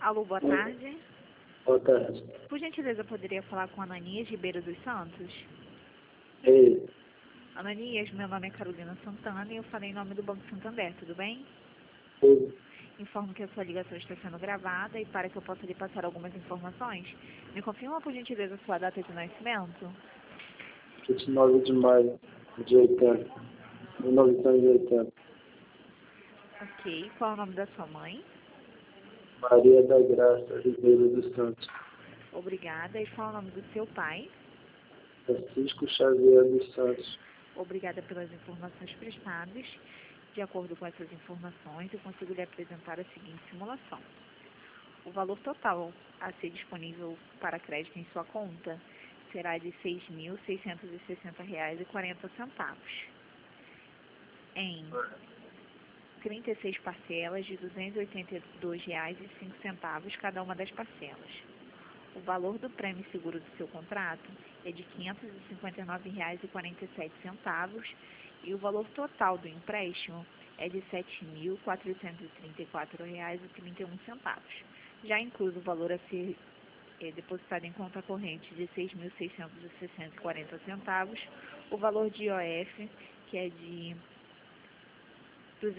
Alô, boa tarde. Boa tarde. Por gentileza, eu poderia falar com Ananias Ribeiro dos Santos? Ei, Ananias, meu nome é Carolina Santana e eu falei em nome do Banco Santander, tudo bem? tudo. Informo que a sua ligação está sendo gravada e para que eu possa lhe passar algumas informações, me confirma por gentileza a sua data de nascimento? 29 de maio de 80. 1980. Ok. Qual é o nome da sua mãe? Maria da Graça Ribeiro dos Santos. Obrigada. E qual é o nome do seu pai? Francisco Xavier dos Santos. Obrigada pelas informações prestadas. De acordo com essas informações, eu consigo lhe apresentar a seguinte simulação. O valor total a ser disponível para crédito em sua conta será de R$ 6.660,40 em 36 parcelas de R$ 282,05 cada uma das parcelas. O valor do prêmio seguro do seu contrato é de R$ 559,47 e o valor total do empréstimo é de R$ 7.434,31. Já incluso o valor a ser depositado em conta corrente de R$ 6.660,40, o valor de IOF, que é de R$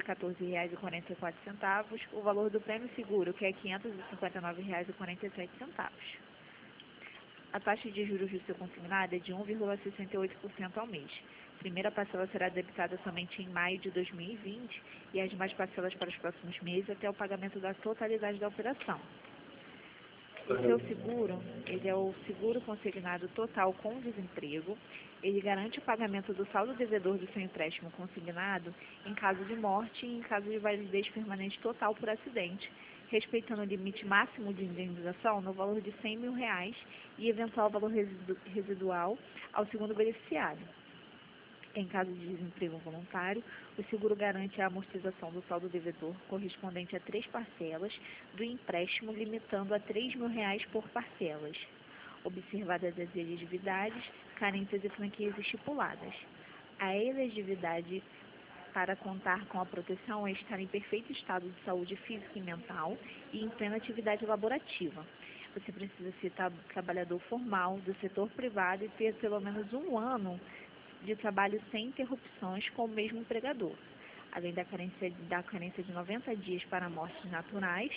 214,44, o valor do prêmio seguro, que é R$ 559,47. A taxa de juros do seu consignado é de 1,68% ao mês. A primeira parcela será debitada somente em maio de 2020 e as demais parcelas para os próximos meses até o pagamento da totalidade da operação. O seu seguro, ele é o seguro consignado total com desemprego. Ele garante o pagamento do saldo devedor do seu empréstimo consignado em caso de morte e em caso de validez permanente total por acidente, respeitando o limite máximo de indenização no valor de R$ 100 mil e eventual valor residual ao segundo beneficiário. Em caso de desemprego voluntário, o seguro garante a amortização do saldo devedor correspondente a 3 parcelas do empréstimo, limitando a R$ 3 mil por parcelas, observadas as elegibilidades, carências e franquias estipuladas. A elegibilidade para contar com a proteção é estar em perfeito estado de saúde física e mental e em plena atividade laborativa. Você precisa ser trabalhador formal do setor privado e ter pelo menos 1 ano de trabalho sem interrupções com o mesmo empregador, além da carência de 90 dias para mortes naturais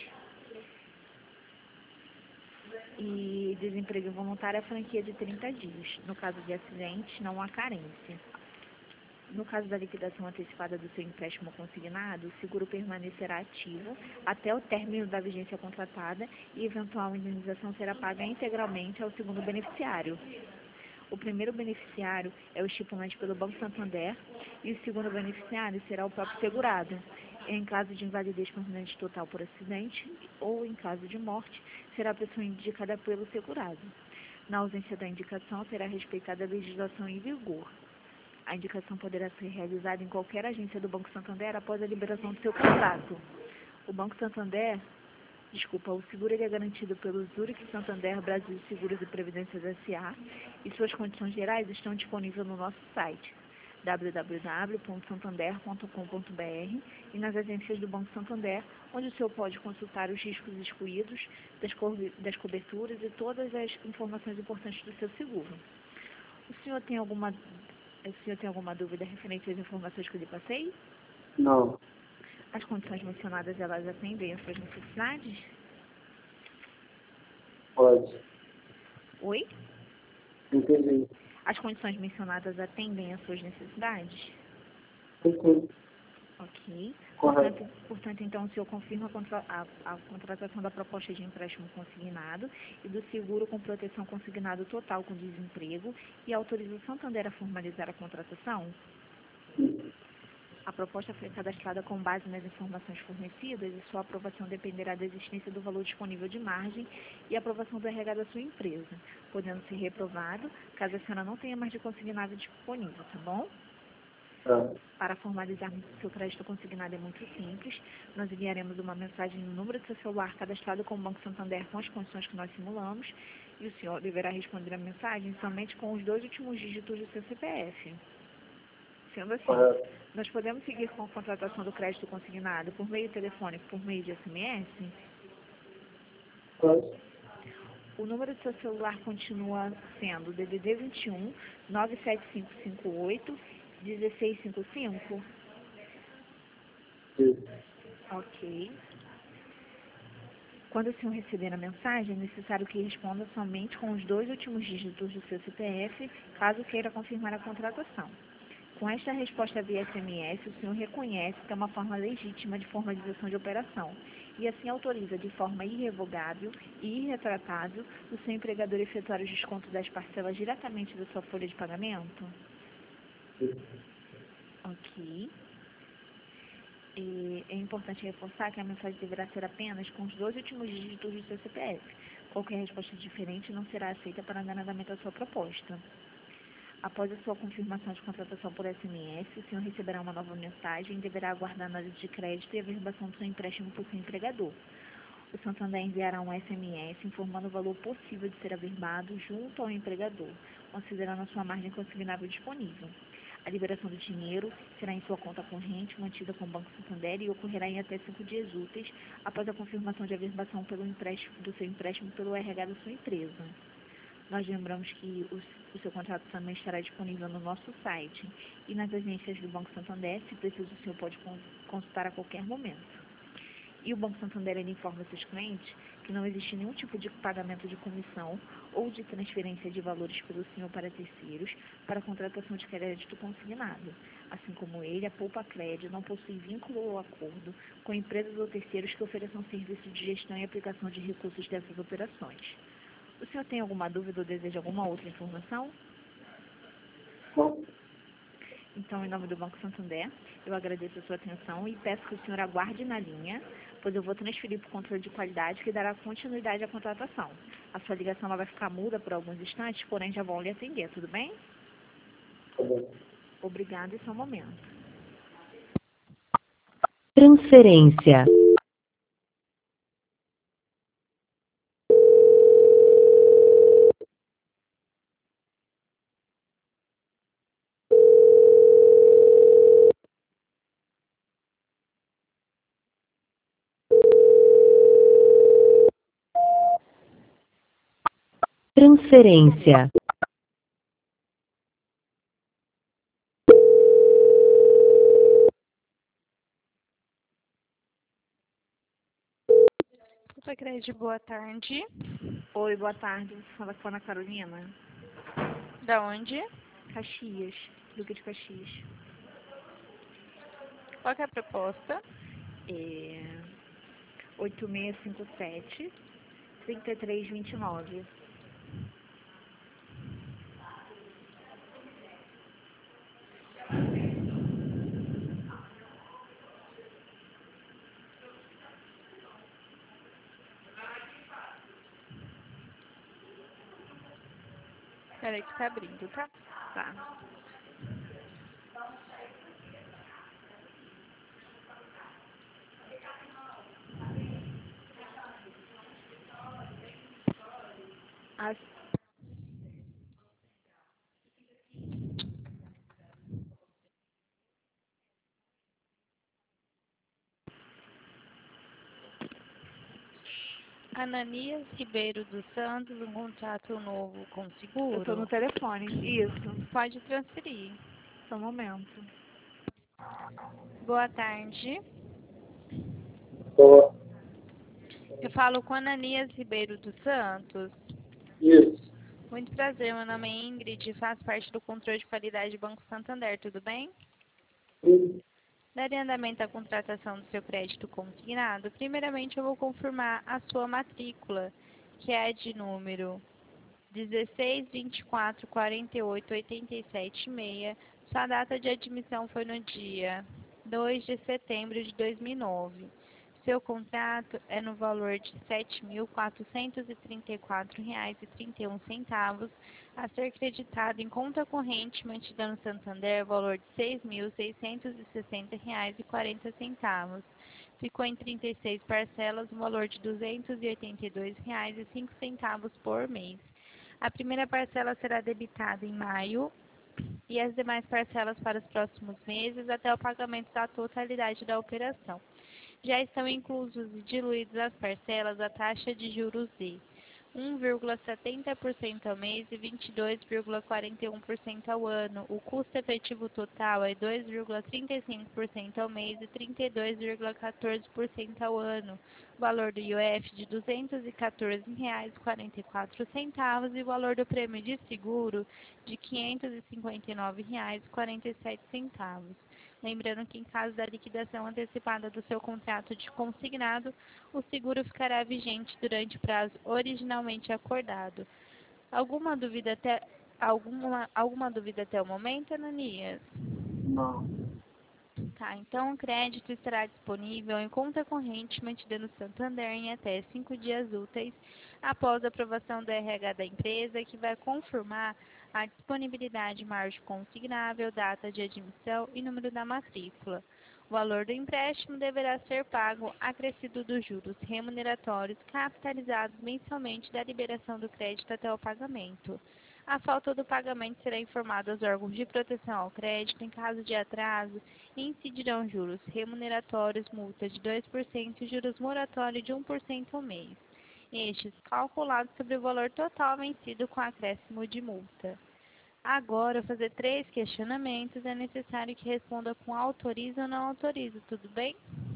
e desemprego voluntário, a franquia de 30 dias. No caso de acidentes, não há carência. No caso da liquidação antecipada do seu empréstimo consignado, o seguro permanecerá ativo até o término da vigência contratada e eventual indenização será paga integralmente ao segundo beneficiário. O primeiro beneficiário é o estipulante pelo Banco Santander e o segundo beneficiário será o próprio segurado. Em caso de invalidez permanente total por acidente ou em caso de morte, será a pessoa indicada pelo segurado. Na ausência da indicação, será respeitada a legislação em vigor. A indicação poderá ser realizada em qualquer agência do Banco Santander após a liberação do seu contrato. O seguro ele é garantido pelo Zurich Santander Brasil Seguros e Previdências S.A. e suas condições gerais estão disponíveis no nosso site www.santander.com.br e nas agências do Banco Santander, onde o senhor pode consultar os riscos excluídos, das coberturas e todas as informações importantes do seu seguro. O senhor tem alguma dúvida referente às informações que eu lhe passei? Não. As condições mencionadas, elas atendem às suas necessidades? Pode. Oi? Entendi. As condições mencionadas atendem às suas necessidades? Entendi. Ok. Correto. Portanto, então, o senhor confirma a contratação da proposta de empréstimo consignado e do seguro com proteção consignado total com desemprego e autoriza o Santander a formalizar a contratação? A proposta foi cadastrada com base nas informações fornecidas e sua aprovação dependerá da existência do valor disponível de margem e aprovação do RH da sua empresa, podendo ser reprovado caso a senhora não tenha mais de consignado disponível, tá bom? Tá. Para formalizar seu crédito consignado é muito simples. Nós enviaremos uma mensagem no número de seu celular cadastrado com o Banco Santander com as condições que nós simulamos e o senhor deverá responder a mensagem somente com os 2 últimos dígitos do seu CPF. Sendo assim, nós podemos seguir com a contratação do crédito consignado por meio telefônico, por meio de SMS? Pode. O número do seu celular continua sendo DDD 21 97558 1655? Isso. Ok. Quando o senhor receber a mensagem, é necessário que responda somente com os 2 últimos dígitos do seu CPF, caso queira confirmar a contratação. Com esta resposta via SMS, o senhor reconhece que é uma forma legítima de formalização de operação e assim autoriza de forma irrevogável e irretratável o seu empregador efetuar os descontos das parcelas diretamente da sua folha de pagamento? Isso. Ok. É importante reforçar que a mensagem deverá ser apenas com os 2 últimos dígitos do seu CPF. Qualquer resposta diferente não será aceita para enganamento da sua proposta. Após a sua confirmação de contratação por SMS, o senhor receberá uma nova mensagem e deverá aguardar a análise de crédito e a averbação do seu empréstimo por seu empregador. O Santander enviará um SMS informando o valor possível de ser averbado junto ao empregador, considerando a sua margem consignável disponível. A liberação do dinheiro será em sua conta corrente, mantida com o Banco Santander e ocorrerá em até 5 dias úteis após a confirmação de averbação do seu empréstimo pelo RH da sua empresa. Nós lembramos que o seu contrato também estará disponível no nosso site e nas agências do Banco Santander, se preciso, o senhor pode consultar a qualquer momento. E o Banco Santander ele informa seus clientes que não existe nenhum tipo de pagamento de comissão ou de transferência de valores pelo senhor para terceiros para a contratação de crédito consignado. Assim como ele, a Poupa Crédito não possui vínculo ou acordo com empresas ou terceiros que ofereçam serviço de gestão e aplicação de recursos dessas operações. O senhor tem alguma dúvida ou deseja alguma outra informação? Bom, Então, em nome do Banco Santander, eu agradeço a sua atenção e peço que o senhor aguarde na linha, pois eu vou transferir para o controle de qualidade que dará continuidade à contratação. A sua ligação ela vai ficar muda por alguns instantes, porém já vão lhe atender, tudo bem? tá bom. Obrigada e só um momento. Transferência. Transferência. Poupa Crédito, boa tarde. Oi, boa tarde. Fala com a Ana Carolina. Da onde? Caxias, Duque de Caxias. Qual que é a proposta? 8657 3329. Peraí que tá abrindo, tá? Tá. As Ananias Ribeiro dos Santos, um contrato novo com Eu tô no seguro? telefone. Isso. Pode transferir. Só um momento. Boa tarde. Boa. Eu falo com Ananias Ribeiro dos Santos. Isso. Muito prazer, meu nome é Ingrid, faço parte do controle de qualidade do Banco Santander, tudo bem? Sim. Daria andamento à contratação do seu crédito consignado? Primeiramente, eu vou confirmar a sua matrícula, que é a de número 16, 24, 48, 87, 6. Sua data de admissão foi no dia 2 de setembro de 2009. Seu contrato é no valor de R$ 7.434,31, a ser creditado em conta corrente mantida no Santander, valor de R$ 6.660,40. Ficou em 36 parcelas, um valor de R$ 282,05 por mês. A primeira parcela será debitada em maio e as demais parcelas para os próximos meses até o pagamento da totalidade da operação. Já estão inclusos e diluídos as parcelas da taxa de juros de 1,70% ao mês e 22,41% ao ano. O custo efetivo total é 2,35% ao mês e 32,14% ao ano. O valor do IOF de R$ 214,44 e o valor do prêmio de seguro de R$ 559,47. Lembrando que em caso da liquidação antecipada do seu contrato de consignado, o seguro ficará vigente durante o prazo originalmente acordado. Alguma dúvida até o momento, Ananias? Não. Tá, então o crédito estará disponível em conta corrente mantida no Santander em até 5 dias úteis após a aprovação do RH da empresa, que vai confirmar a disponibilidade margem consignável, data de admissão e número da matrícula. O valor do empréstimo deverá ser pago acrescido dos juros remuneratórios capitalizados mensalmente da liberação do crédito até o pagamento. A falta do pagamento será informada aos órgãos de proteção ao crédito. Em caso de atraso, incidirão juros remuneratórios, multa de 2% e juros moratórios de 1% ao mês. Estes calculados sobre o valor total vencido com acréscimo de multa. Agora, fazer 3 questionamentos, é necessário que responda com autoriza ou não autoriza, tudo bem?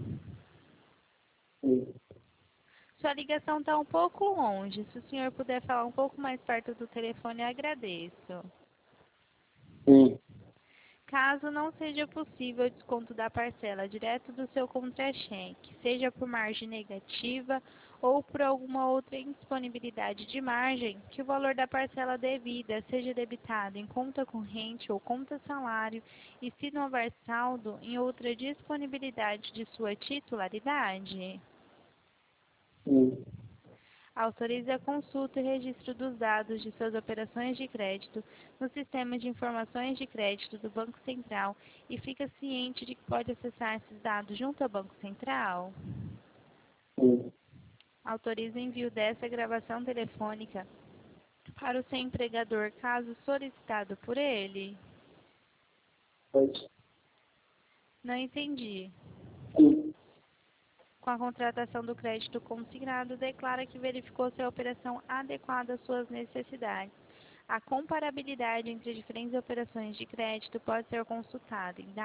Sim. Sua ligação está um pouco longe. Se o senhor puder falar um pouco mais perto do telefone, eu agradeço. Sim. Caso não seja possível o desconto da parcela direto do seu contra-cheque, seja por margem negativa ou por alguma outra indisponibilidade de margem, que o valor da parcela devida seja debitado em conta corrente ou conta salário e, se não houver saldo, em outra disponibilidade de sua titularidade. Sim. Autorize a consulta e registro dos dados de suas operações de crédito no Sistema de Informações de Crédito do Banco Central e fica ciente de que pode acessar esses dados junto ao Banco Central. Sim. Autorize o envio dessa gravação telefônica para o seu empregador, caso solicitado por ele. Pode. Não entendi. Sim. Com a contratação do crédito consignado, declara que verificou se a operação adequada às suas necessidades. A comparabilidade entre diferentes operações de crédito pode ser consultada em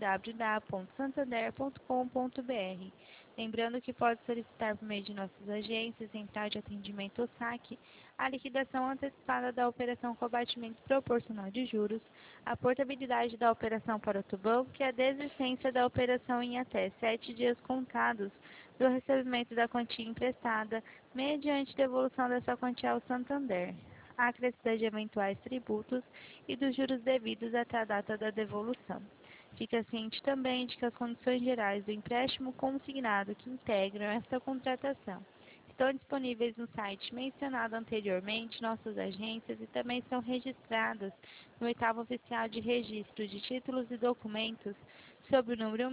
www.santander.com.br. Lembrando que pode solicitar por meio de nossas agências, Central de Atendimento ou SAC, a liquidação antecipada da operação com abatimento proporcional de juros, a portabilidade da operação para outro banco e a desistência da operação em até 7 dias contados do recebimento da quantia emprestada, mediante devolução dessa quantia ao Santander, a acrescida de eventuais tributos e dos juros devidos até a data da devolução. Fica ciente também de que as condições gerais do empréstimo consignado que integram esta contratação estão disponíveis no site mencionado anteriormente, nossas agências, e também são registradas no 8º Oficial de Registro de Títulos e Documentos, sob o número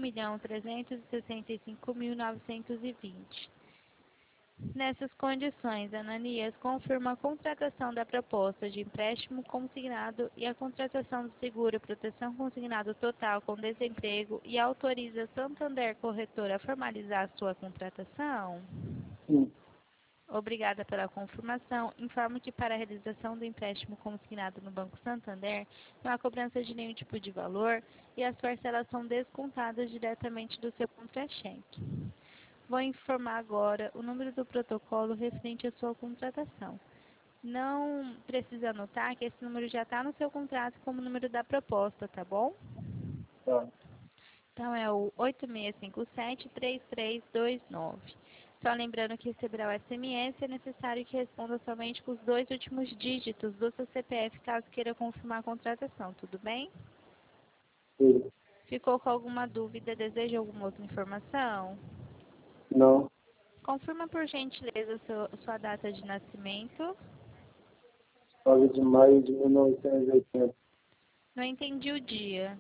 1.365.920. Nessas condições, Ananias confirma a contratação da proposta de empréstimo consignado e a contratação do seguro proteção consignado total com desemprego e autoriza Santander Corretora a formalizar sua contratação? Sim. Obrigada pela confirmação. Informo que para a realização do empréstimo consignado no Banco Santander, não há cobrança de nenhum tipo de valor e as parcelas são descontadas diretamente do seu contra-cheque. Vou informar agora o número do protocolo referente à sua contratação. Não precisa anotar que esse número já está no seu contrato como número da proposta, tá bom? Tá. Então é o 8657-3329. Só lembrando que receberá o SMS, é necessário que responda somente com os 2 últimos dígitos do seu CPF, caso queira confirmar a contratação, tudo bem? Sim. Ficou com alguma dúvida? Deseja alguma outra informação? Não. Confirma, por gentileza, sua data de nascimento. 9 de maio de 1980. Não entendi o dia.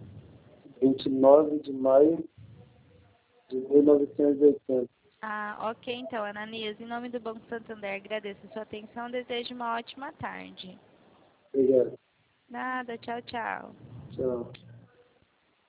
29 de maio de 1980. Ah, ok, então, Ananias, em nome do Banco Santander, agradeço a sua atenção, desejo uma ótima tarde. Obrigado. Nada, tchau, tchau. Tchau.